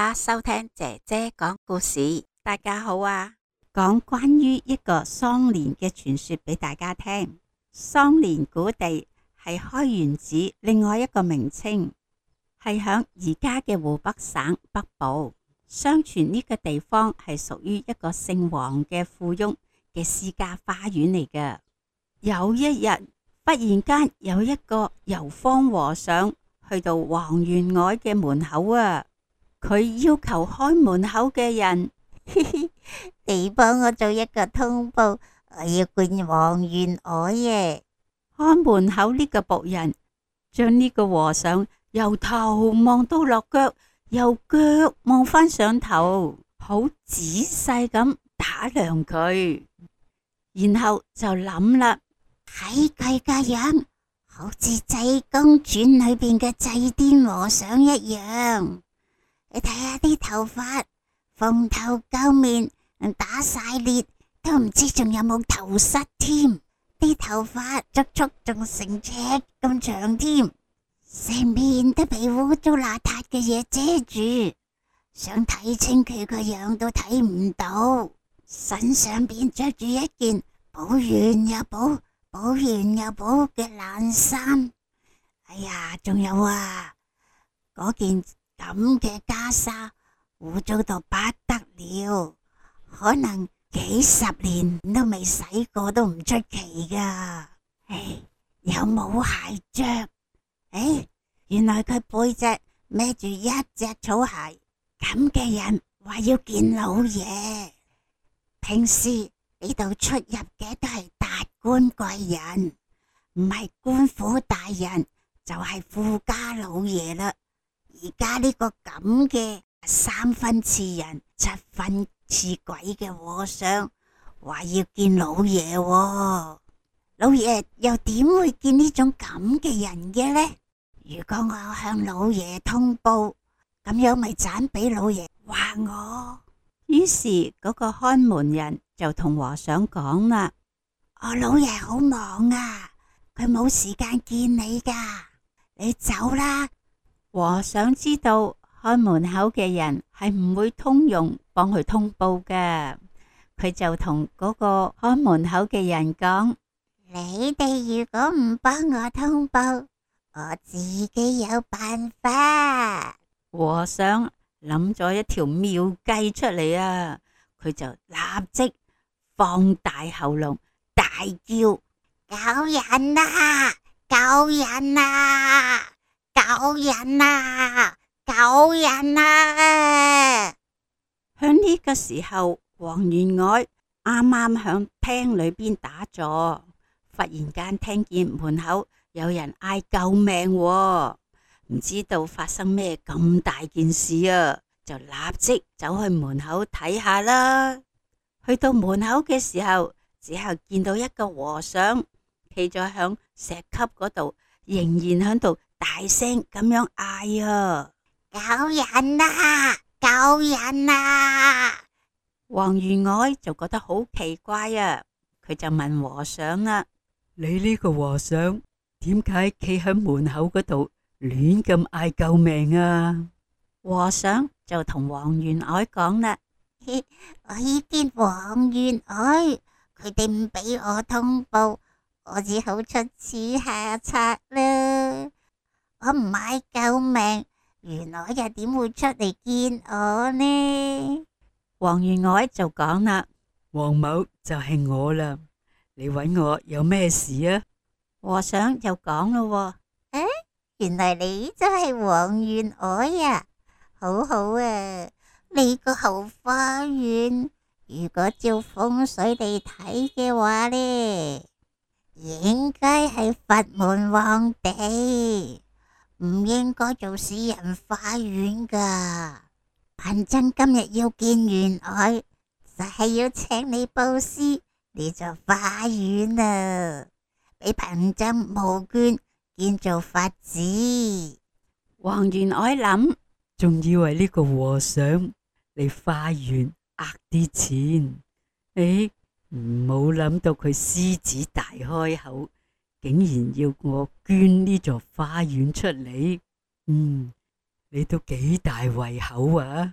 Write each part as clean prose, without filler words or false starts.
家收聽姐姐講故事。大家好啊，講關於一個桑連嘅傳說俾大家聽。桑連古地係開元寺另外一個名稱，係響而家嘅湖北省北部。相傳呢個地方係屬於一個姓黃嘅富翁嘅私家花園嚟嘅。有一日，忽然間有一個遊方和尚去到黃員外嘅門口啊，佢要求開門口嘅人， 你幫我做一個通報，我要見黃員外耶。 開門口呢個僕人將呢個和尚由頭望到落腳，由腳望返上頭，好仔細咁打量佢，然後就諗啦， 睇佢個樣好似《濟公傳》裏邊嘅濟癲和尚一樣。你睇下啲頭髮，蓬頭垢面，打晒裂，都唔知仲有冇頭虱添。啲頭髮足足仲成尺咁長添，成面都被污糟邋遢嘅嘢遮住，想睇清佢個樣都睇唔到。身上邊着住一件補完又補、補完又補嘅爛衫。哎呀，仲有啊，嗰件咁嘅袈裟污糟到不得了，可能幾十年都未洗過都唔出奇噶。唉，有冇鞋着？唉，原來佢背脊孭住一隻草鞋。咁嘅人話要見老爺。平時呢度出入嘅都係達官貴人，唔係官府大人，就係富家老爺啦。而家呢個咁嘅三分似人七分似鬼嘅和尚話要見老爺喎，老爺又點會見呢種咁嘅人嘅呢？如果我向老爺通報，咁樣咪盞俾老爺話我。 於是嗰個看門人就同和尚講啦， 我老爺好忙啊，佢冇時間見你噶，你走啦。 和尚知道看門口嘅人係唔會通用幫佢通報嘅，佢就同嗰個看門口嘅人講， 你哋如果唔幫我通報，我自己有辦法。 和尚諗咗一條妙計出嚟啊！佢就立即放大喉嚨大叫： 救人啊！救人啊！救人啊！救人啊！ 響呢個時候，黃員外啱啱響廳裏邊打坐，忽然間聽見門口有人嗌救命喎，唔知道發生咩咁大件事啊，就立即走去門口睇下啦。去到門口嘅時候，只係見到一個和尚企咗響石級嗰度，仍然響度大聲咁樣嗌啊！ 救人啊！救人啊！ 黃員外就覺得好奇怪啊，佢就問和尚啦：你呢個和尚點解企喺門口嗰度亂咁嗌救命啊？和尚就同黃員外講啦： 我要見黃員外，佢哋唔俾我通報，我只好出此下策啦。我唔嗌救命，員外又點會出嚟見我呢？ 黃員外就講啦：黃某就係我啦，你搵我有咩事啊？和尚就講咯： 原來你就係黃員外呀，好好啊！你個後花園如果照風水嚟睇嘅話呢，應該係佛門皇帝，唔應該做私人花園噶。貧僧今日要見員外，就係要請你布施呢座花園啊，俾貧僧募捐建造佛寺。 黃員外諗，仲以為呢個和尚嚟花園呃啲錢，冇諗到佢獅子大開口，竟然要我捐呢座花園出嚟。你都幾大胃口啊！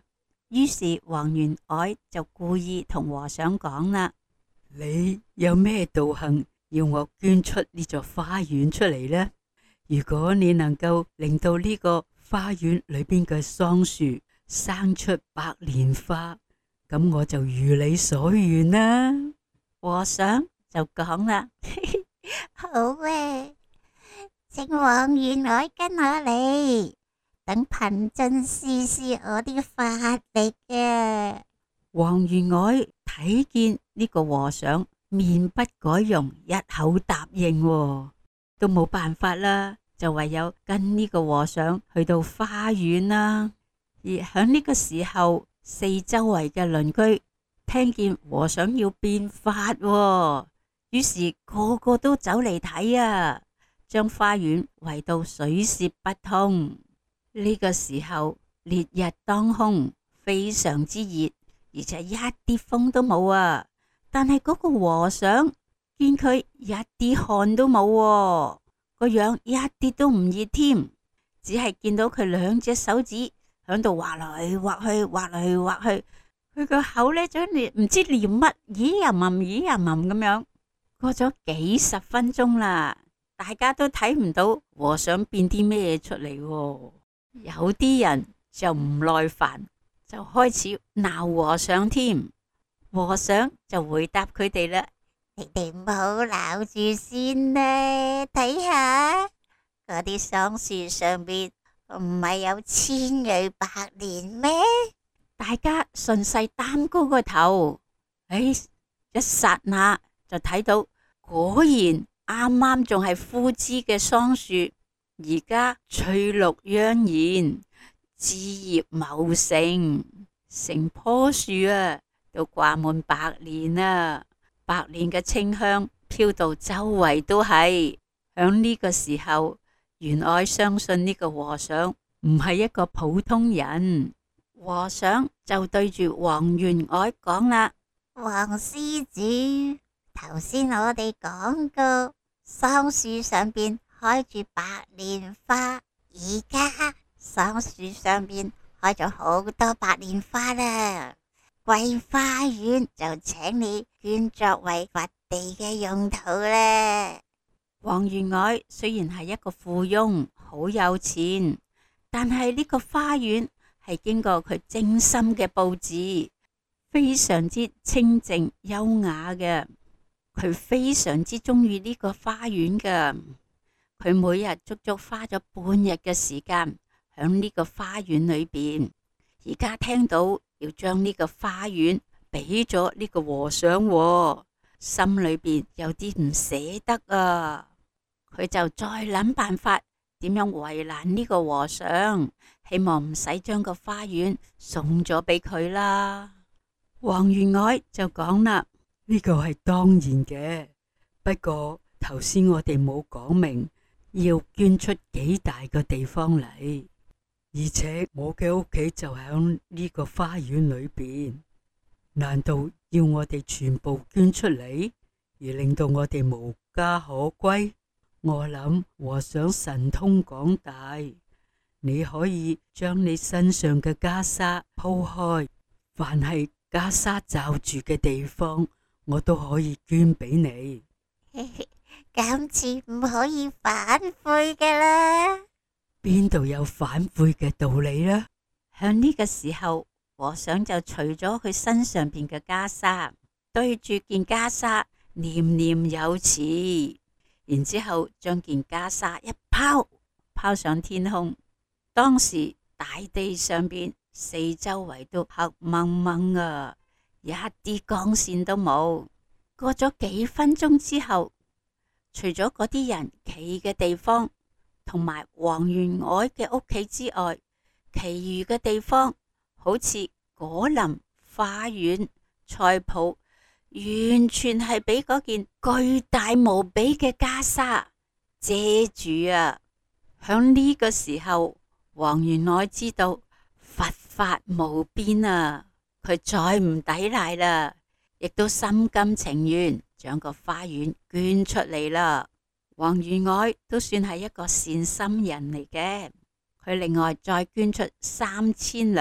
於是王員外就故意同和尚講啦： 你有咩道行要我捐出呢座花園出嚟呢？如果你能夠令到呢個花園裏邊嘅桑樹生出白蓮花，咁我就如你所願啦。 和尚就講啦： 好啊，請王員外跟我嚟，等貧僧試試我啲法力啊！ 王員外睇見呢個和尚面不改容，一口答應喎，都冇辦法啦，就唯有跟呢個和尚去到花園啦。而響呢個時候，四周圍嘅鄰居聽見和尚要變法喎，於是個個都走嚟睇啊，將花園圍到水泄不通。呢個時候烈日當空，非常之熱，而且一啲風都冇啊。但係嗰個和尚見佢一啲汗都冇喎，個樣一啲都唔熱添，只係見到佢兩隻手指響度畫來畫去，畫來畫去，佢個口呢，就唔知念乜，咦呀吟咦呀吟咁樣。過咗幾十分鐘啦，大家都睇唔到和尚變啲咩出嚟喎。有啲人就唔耐煩，就開始鬧和尚添。和尚就回答佢哋啦： 你哋唔好鬧住先啦，睇下嗰啲桑樹上邊唔係有千蕊百蓮咩？ 大家順勢擔高個頭，一剎那就睇到，果然啱啱仲係枯枝嘅桑樹，而家翠綠盎然，枝葉茂盛，成棵樹啊都掛滿白蓮啊！白蓮嘅清香飄到周圍都係。響呢個時候，員外相信呢個和尚唔係一個普通人，和尚就對住王員外講啦： 王施主，頭先我哋講過，桑樹上邊開住白蓮花，而家桑樹上邊開咗好多白蓮花啦。貴花園就請你捐作為佛地嘅用途啦。 王員外雖然係一個富翁，好有錢，但係呢個花園係經過佢精心嘅佈置，非常之清靜優雅嘅。佢非常之中意呢個花園嘅，佢每日足足花咗半日嘅時間響呢個花園裏邊。而家聽到要將呢個花園俾咗呢個和尚喎，心裏邊有啲唔捨得啊！佢就再諗辦法點樣為難呢個和尚，希望唔使將個花園送咗俾佢啦。王員外就講啦： 呢個係當然嘅，不過頭先我哋冇講明要捐出幾大個地方嚟。而且我嘅屋企就響呢個花園裏邊，難道要我哋全部捐出嚟，而令到我哋無家可歸？我諗和尚神通廣大，你可以將你身上嘅袈裟鋪開，凡係袈裟罩住嘅地方，我都可以捐俾你。 今次唔可以反悔㗎啦！ 邊度有反悔嘅道理呢？ 向呢個時候，和尚就除咗佢身上邊嘅袈裟，對住件袈裟念念有詞，然之後將件袈裟一拋上天空。當時大地上邊四周圍都黑蒙蒙啊，一啲光線都冇。過咗幾分鐘之後，除咗嗰啲人企嘅地方同埋王員外嘅屋企之外，其餘嘅地方好似果林、花園、菜圃，完全係俾嗰件巨大無比嘅袈裟遮住啊！響呢個時候，王員外知道佛法無邊啊，佢再唔抵賴啦，亦都心甘情願將個花園捐出嚟啦。王員外都算係一個善心人嚟嘅，佢另外再捐出3000兩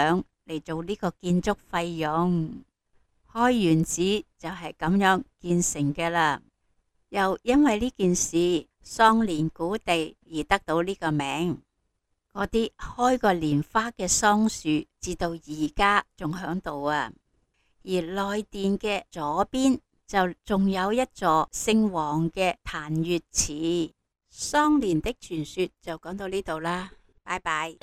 嚟做呢個建築費用。開元寺就係咁樣建成嘅啦。又因為呢件事，桑蓮古地而得到呢個名。嗰啲開過蓮花嘅桑樹，至到而家仲響度啊。而內殿嘅左邊就仲有一座姓黃嘅檀越祠。桑蓮的傳說就講到呢度啦，拜拜。